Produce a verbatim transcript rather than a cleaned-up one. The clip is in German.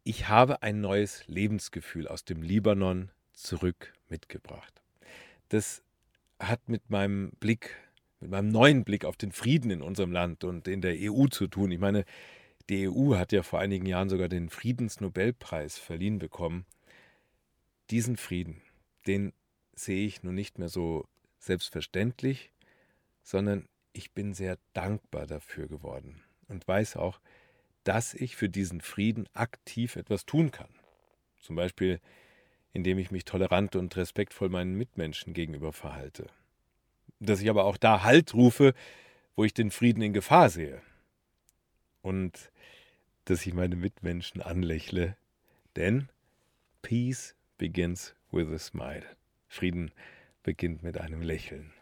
Ich habe ein neues Lebensgefühl aus dem Libanon zurück mitgebracht. Das hat mit meinem Blick mit meinem neuen Blick auf den Frieden in unserem Land und in der E U zu tun. Ich meine, die E U hat ja vor einigen Jahren sogar den Friedensnobelpreis verliehen bekommen. Diesen Frieden, den sehe ich nun nicht mehr so selbstverständlich, sondern ich bin sehr dankbar dafür geworden und weiß auch, dass ich für diesen Frieden aktiv etwas tun kann. Zum Beispiel, indem ich mich tolerant und respektvoll meinen Mitmenschen gegenüber verhalte. Dass ich aber auch da Halt rufe, wo ich den Frieden in Gefahr sehe. Und dass ich meine Mitmenschen anlächle. Denn Peace begins with a smile. Frieden beginnt mit einem Lächeln.